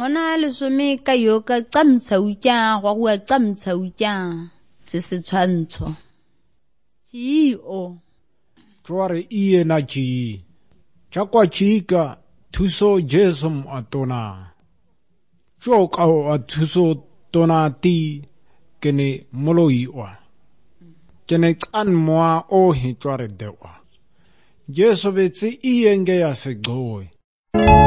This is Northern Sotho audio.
ngona lesome ka yo ka tsamsa utja go go tsamsa utja se se tshwantsho o Tware iye na chi. Chakwa chika thuso Jesum atona. Chok au atuso tona ti kene moloiwa. Kene kan moa o hi tware dewa. Jesu betsi iye nge ya se goe.